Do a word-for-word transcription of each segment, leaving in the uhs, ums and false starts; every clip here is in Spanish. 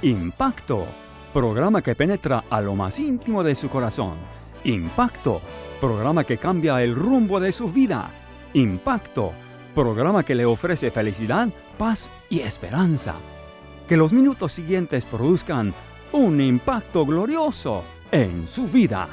Impacto, programa que penetra a lo más íntimo de su corazón. Impacto, programa que cambia el rumbo de su vida. Impacto, programa que le ofrece felicidad, paz y esperanza. Que los minutos siguientes produzcan un impacto glorioso en su vida.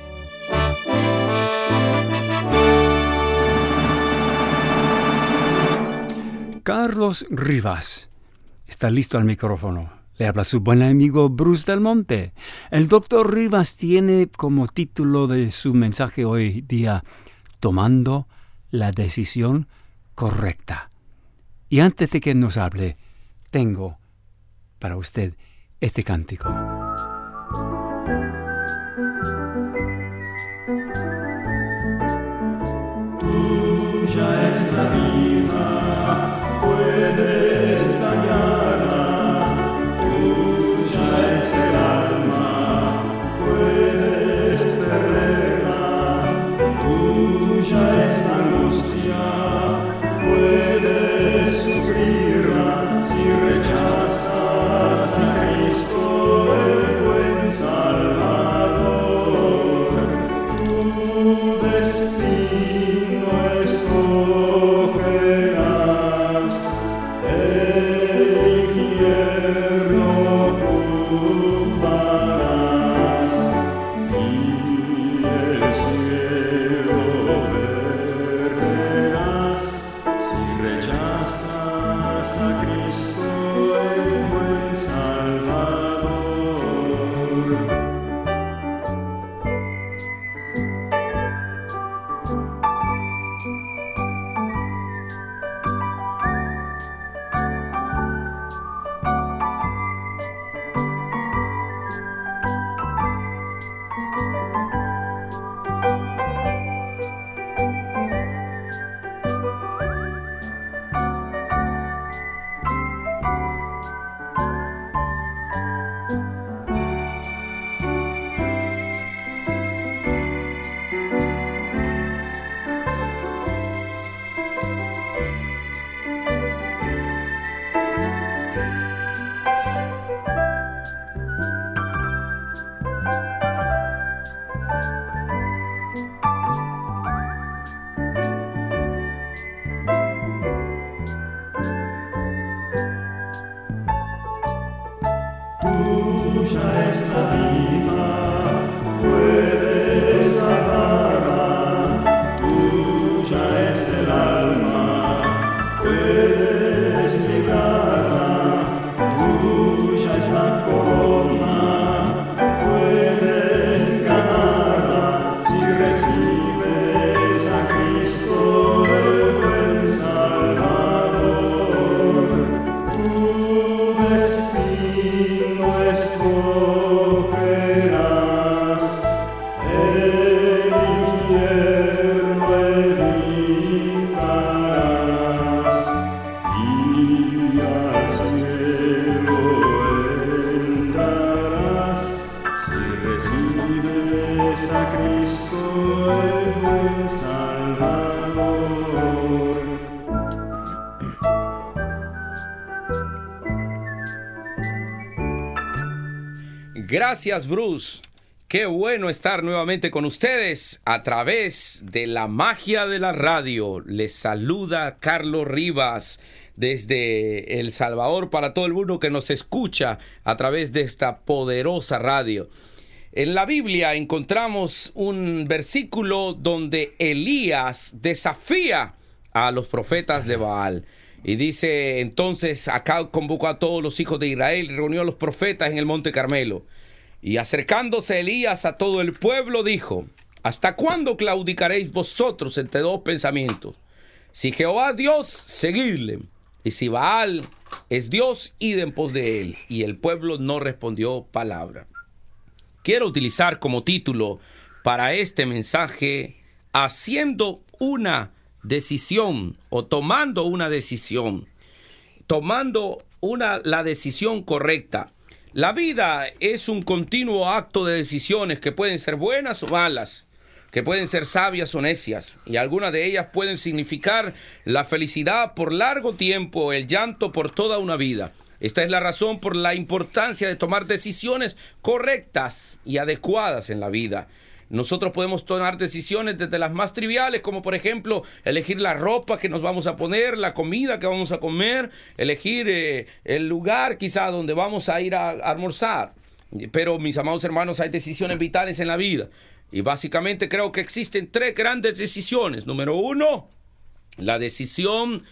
Carlos Rivas está listo al micrófono. Le habla su buen amigo Bruce Del Monte. El doctor Rivas tiene como título de su mensaje hoy día, Tomando la decisión correcta. Y antes de que nos hable, tengo para usted este cántico. Tuya es la vida, puedes dañarla. Tuya es el alma, puedes perderla. Tuya es la angustia, puedes sufrirla si rechazas a Cristo, el buen Salvador. Tu destino escogerás, el infierno ocuparás y el cielo perderás si rechazas a Cristo, el buen Salvador. Tuya es la vida, puedes salvarla. Tuya es el alma, puedes librarla. Tuya es la corona, puedes ganarla si recibes a Cristo, el buen Salvador. Tu destino escogerás, el infierno evitarás y al cielo entrarás si recibes a Cristo, el buen Salvador. Gracias, Bruce. Qué bueno estar nuevamente con ustedes a través de la magia de la radio. Les saluda Carlos Rivas desde El Salvador para todo el mundo que nos escucha a través de esta poderosa radio. En la Biblia encontramos un versículo donde Elías desafía a los profetas de Baal. Y dice, entonces Acab convocó a todos los hijos de Israel y reunió a los profetas en el monte Carmelo. Y acercándose Elías a todo el pueblo, dijo, ¿hasta cuándo claudicaréis vosotros entre dos pensamientos? Si Jehová es Dios, seguidle. Y si Baal es Dios, id en pos de él. Y el pueblo no respondió palabra. Quiero utilizar como título para este mensaje, haciendo una decisión o tomando una decisión. Tomando una, la decisión correcta. La vida es un continuo acto de decisiones que pueden ser buenas o malas. que pueden ser sabias o necias, y algunas de ellas pueden significar la felicidad por largo tiempo, el llanto por toda una vida. Esta es la razón por la importancia de tomar decisiones correctas y adecuadas en la vida. Nosotros podemos tomar decisiones desde las más triviales, como por ejemplo elegir la ropa que nos vamos a poner, la comida que vamos a comer, elegir eh, el lugar quizá donde vamos a ir a, a almorzar. Pero mis amados hermanos, hay decisiones vitales en la vida. Y básicamente creo que existen tres grandes decisiones. Número uno, la decisión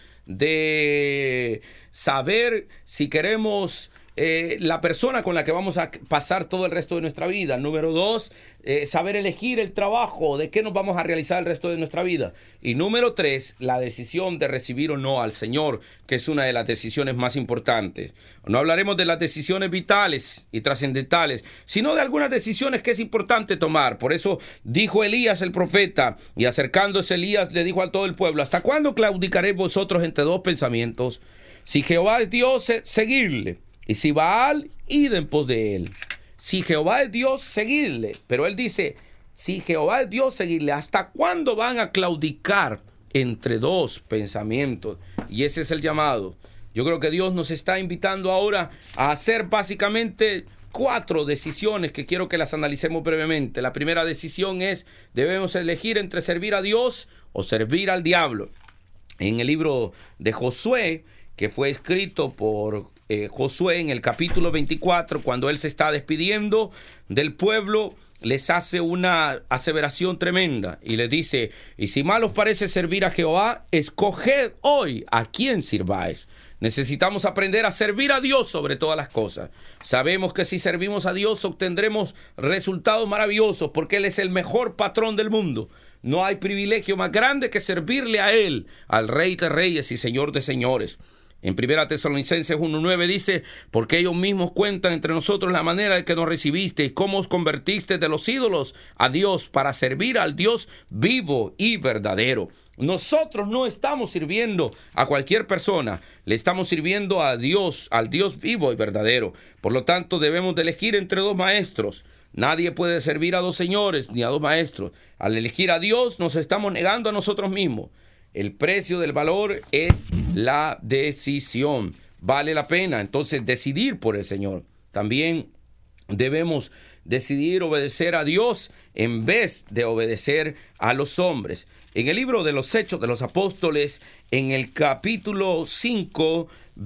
de saber si queremos eh, la persona con la que vamos a pasar todo el resto de nuestra vida. Número dos, eh, saber elegir el trabajo, de qué nos vamos a realizar el resto de nuestra vida. Y número tres, la decisión de recibir o no al Señor, que es una de las decisiones más importantes. No hablaremos de las decisiones vitales y trascendentales, sino de algunas decisiones que es importante tomar. Por eso dijo Elías el profeta, y acercándose Elías le dijo a todo el pueblo: ¿hasta cuándo claudicaréis vosotros entre dos pensamientos? Si Jehová es Dios, seguidle, y si Baal, id en pos de él. Si Jehová es Dios, seguidle. Pero él dice, si Jehová es Dios, seguidle. ¿Hasta cuándo van a claudicar entre dos pensamientos? Y ese es el llamado. Yo creo que Dios nos está invitando ahora a hacer básicamente cuatro decisiones que quiero que las analicemos brevemente. La primera decisión es, debemos elegir entre servir a Dios o servir al diablo. En el libro de Josué, que fue escrito por eh, Josué en el capítulo veinticuatro, cuando él se está despidiendo del pueblo, les hace una aseveración tremenda y les dice: y si mal os parece servir a Jehová, escoged hoy a quién sirváis. Necesitamos aprender a servir a Dios sobre todas las cosas. Sabemos que si servimos a Dios obtendremos resultados maravillosos, porque Él es el mejor patrón del mundo. No hay privilegio más grande que servirle a Él, al Rey de Reyes y Señor de Señores. En primera Tesalonicenses uno nueve dice: porque ellos mismos cuentan entre nosotros la manera de que nos recibiste y cómo os convertiste de los ídolos a Dios para servir al Dios vivo y verdadero. Nosotros no estamos sirviendo a cualquier persona, le estamos sirviendo a Dios, al Dios vivo y verdadero. Por lo tanto, debemos de elegir entre dos maestros. Nadie puede servir a dos señores ni a dos maestros. Al elegir a Dios, nos estamos negando a nosotros mismos. El precio del valor es la decisión. Vale la pena entonces decidir por el Señor. También debemos decidir obedecer a Dios en vez de obedecer a los hombres. En el libro de los Hechos de los Apóstoles, en el capítulo cinco,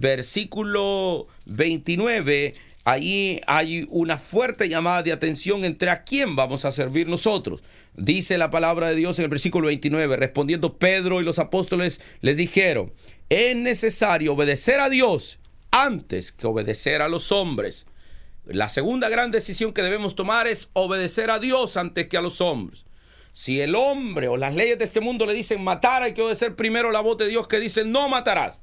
versículo veintinueve, allí hay una fuerte llamada de atención entre a quién vamos a servir nosotros. Dice la palabra de Dios en el versículo veintinueve: respondiendo Pedro y los apóstoles les dijeron: es necesario obedecer a Dios antes que obedecer a los hombres. La segunda gran decisión que debemos tomar es obedecer a Dios antes que a los hombres. Si el hombre o las leyes de este mundo le dicen matar, hay que obedecer primero la voz de Dios que dice no matarás.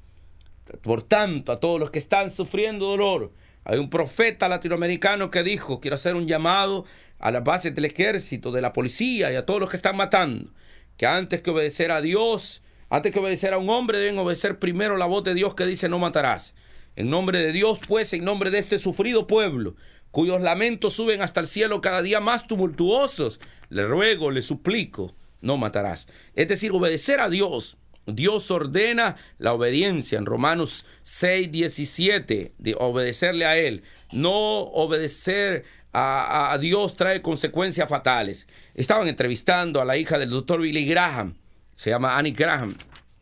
Por tanto, a todos los que están sufriendo dolor, hay un profeta latinoamericano que dijo: quiero hacer un llamado a las bases del ejército, de la policía y a todos los que están matando, que antes que obedecer a Dios, antes que obedecer a un hombre, deben obedecer primero la voz de Dios que dice no matarás. En nombre de Dios, pues, en nombre de este sufrido pueblo, cuyos lamentos suben hasta el cielo cada día más tumultuosos, le ruego, le suplico, no matarás. Es decir, obedecer a Dios. Dios ordena la obediencia en Romanos seis diecisiete, de obedecerle a Él. No obedecer a, a Dios trae consecuencias fatales. Estaban entrevistando a la hija del doctor Billy Graham, se llama Annie Graham,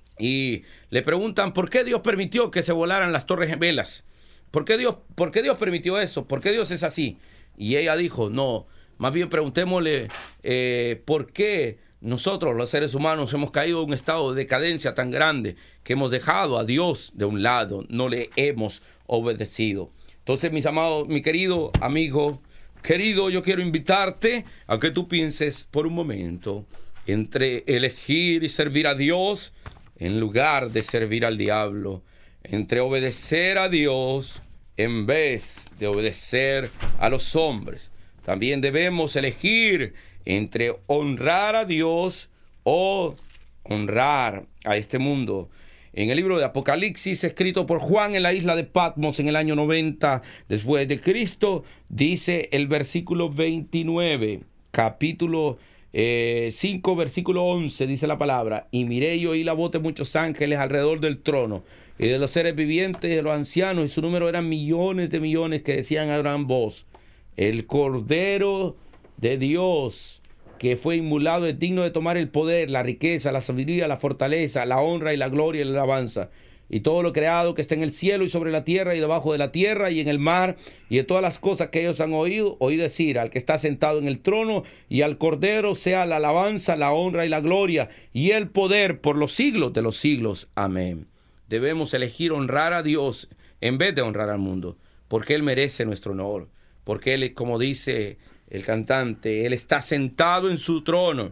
y le preguntan por qué Dios permitió que se volaran las Torres Gemelas. ¿Por qué Dios, por qué Dios permitió eso? ¿Por qué Dios es así? Y ella dijo, no, más bien preguntémosle eh, por qué nosotros los seres humanos hemos caído en un estado de decadencia tan grande que hemos dejado a Dios de un lado, no le hemos obedecido. Entonces, mis amados, mi querido amigo, querido, yo quiero invitarte a que tú pienses por un momento entre elegir y servir a Dios en lugar de servir al diablo, entre obedecer a Dios en vez de obedecer a los hombres. También debemos elegir entre honrar a Dios o honrar a este mundo. En el libro de Apocalipsis, escrito por Juan en la isla de Patmos en el año noventa después de Cristo, dice el versículo veintinueve, capítulo eh, cinco, versículo once, dice la palabra: y miré y oí la voz de muchos ángeles alrededor del trono, y de los seres vivientes y de los ancianos, y su número eran millones de millones, que decían a gran voz: el Cordero de Dios que fue inmolado es digno de tomar el poder, la riqueza, la sabiduría, la fortaleza, la honra y la gloria y la alabanza. Y todo lo creado que está en el cielo y sobre la tierra y debajo de la tierra y en el mar, y de todas las cosas que ellos han oído, oí decir al que está sentado en el trono y al Cordero sea la alabanza, la honra y la gloria y el poder por los siglos de los siglos. Amén. Debemos elegir honrar a Dios en vez de honrar al mundo, porque Él merece nuestro honor, porque Él, como dice el cantante, Él está sentado en su trono,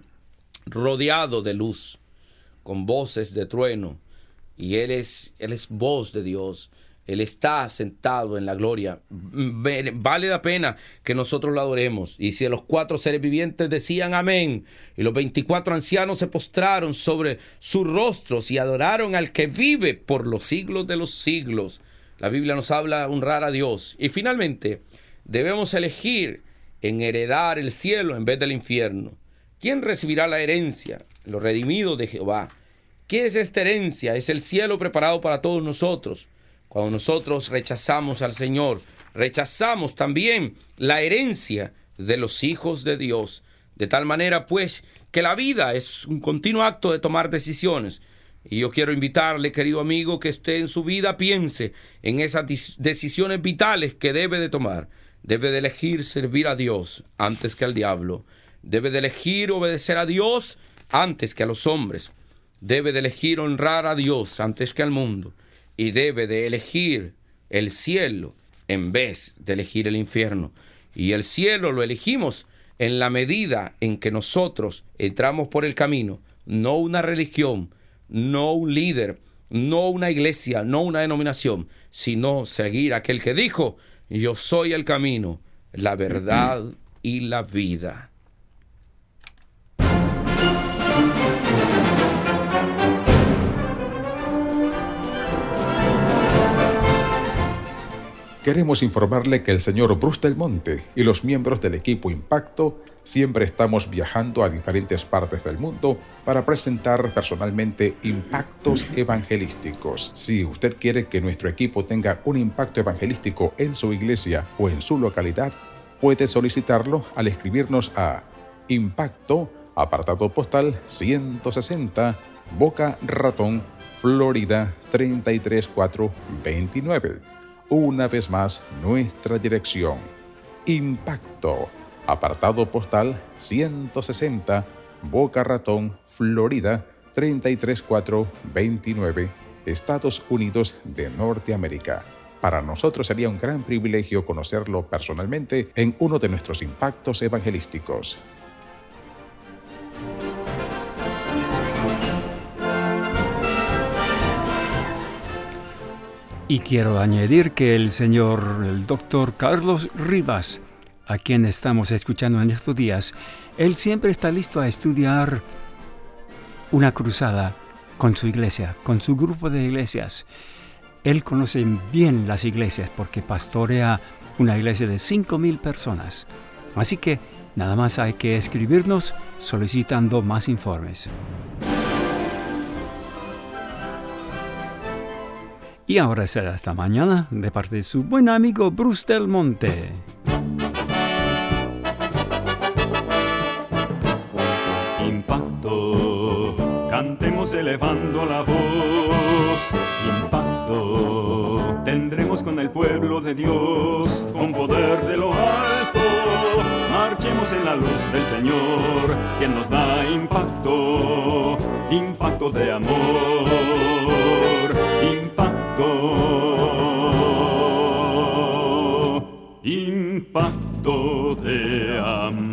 rodeado de luz, con voces de trueno, y Él es, Él es voz de Dios. Él está sentado en la gloria. Vale la pena que nosotros lo adoremos. Y si los cuatro seres vivientes decían amén, y los veinticuatro ancianos se postraron sobre sus rostros y adoraron al que vive por los siglos de los siglos. La Biblia nos habla de honrar a Dios. Y finalmente, debemos elegir en heredar el cielo en vez del infierno. ¿Quién recibirá la herencia? Los redimidos de Jehová. ¿Qué es esta herencia? Es el cielo preparado para todos nosotros. Cuando nosotros rechazamos al Señor, rechazamos también la herencia de los hijos de Dios. De tal manera, pues, que la vida es un continuo acto de tomar decisiones. Y yo quiero invitarle, querido amigo, que usted en su vida piense en esas decisiones vitales que debe de tomar. Debe de elegir servir a Dios antes que al diablo. Debe de elegir obedecer a Dios antes que a los hombres. Debe de elegir honrar a Dios antes que al mundo. Y debe de elegir el cielo en vez de elegir el infierno. Y el cielo lo elegimos en la medida en que nosotros entramos por el camino, no una religión, no un líder, no una iglesia, no una denominación, sino seguir a aquel que dijo: yo soy el camino, la verdad y la vida. Queremos informarle que el señor Bruce Del Monte y los miembros del equipo Impacto siempre estamos viajando a diferentes partes del mundo para presentar personalmente impactos evangelísticos. Si usted quiere que nuestro equipo tenga un impacto evangelístico en su iglesia o en su localidad, puede solicitarlo al escribirnos a Impacto, apartado postal ciento sesenta, Boca Ratón, Florida treinta y tres mil cuatrocientos veintinueve. Una vez más, nuestra dirección: Impacto, apartado postal ciento sesenta, Boca Ratón, Florida treinta y tres mil cuatrocientos veintinueve, Estados Unidos de Norteamérica. Para nosotros sería un gran privilegio conocerlo personalmente en uno de nuestros impactos evangelísticos. Y quiero añadir que el señor, el doctor Carlos Rivas, a quien estamos escuchando en estos días, él siempre está listo a estudiar una cruzada con su iglesia, con su grupo de iglesias. Él conoce bien las iglesias porque pastorea una iglesia de cinco mil personas. Así que nada más hay que escribirnos solicitando más informes. Y ahora será hasta mañana de parte de su buen amigo Bruce Del Monte. Impacto, cantemos elevando la voz. Impacto, tendremos con el pueblo de Dios, con poder de lo alto. Marchemos en la luz del Señor, quien nos da impacto, impacto de amor, impacto. Impacto de amor.